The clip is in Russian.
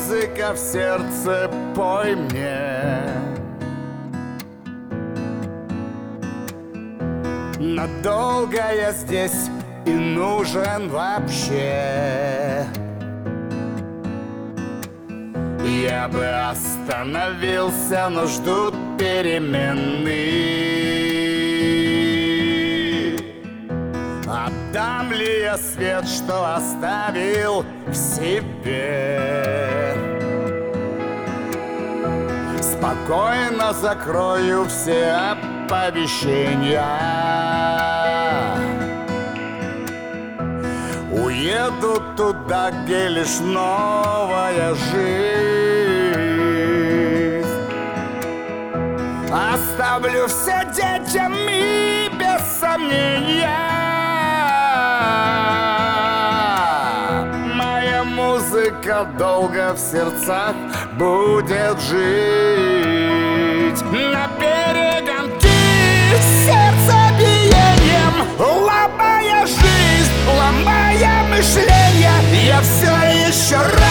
музыка в сердце, пой мне. Надолго я здесь и нужен вообще. Я бы остановился, но ждут перемены. Отдам ли я свет, что оставил в себе? Спокойно закрою все оповещения. Уеду туда, где лишь новая жизнь. Оставлю все детям и без сомнения. Моя музыка долго в сердцах будет жить. На перегонки сердцебиением, ломая жизнь, ломая мышление, я все еще раз